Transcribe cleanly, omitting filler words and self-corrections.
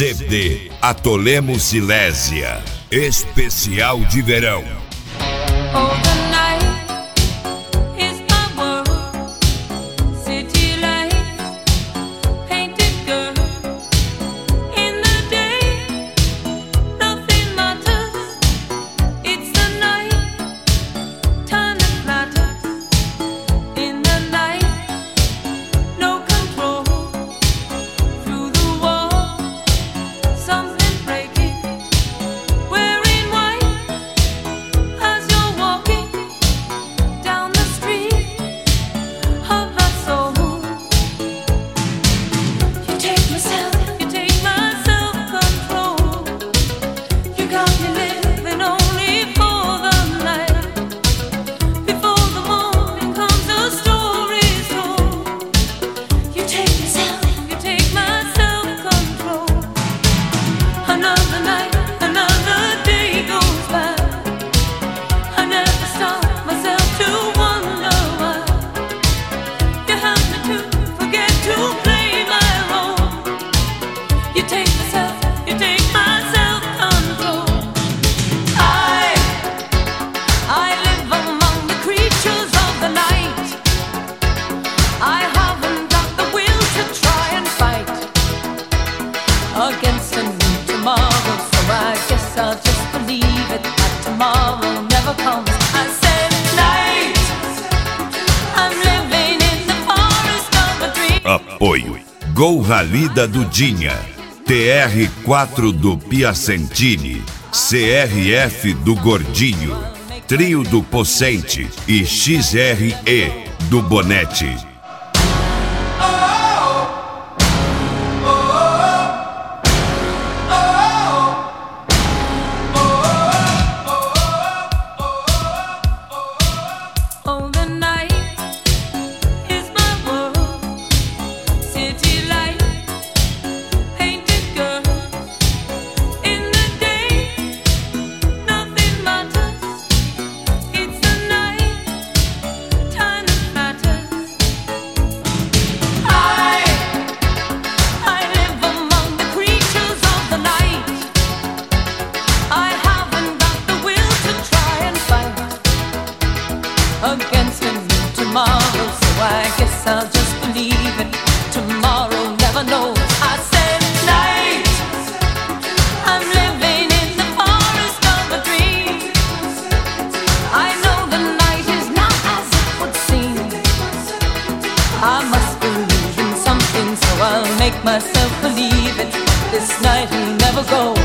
CD Atolemo Silésia, especial de verão. Against a new tomorrow, so I guess I'll just believe it, that tomorrow never comes. I said night, I'm living in the forest of a dream. Apoio Gol Rally da Dudinha, TR4 do Piacentini, CRF do Gordinho, Trio do Pocente e XRE do Bonete. Against a new tomorrow, so I guess I'll just believe it, tomorrow never knows. I said night, I'm living in the forest of a dream. I know the night is not as it would seem. I must believe in something, so I'll make myself believe it. This night will never go.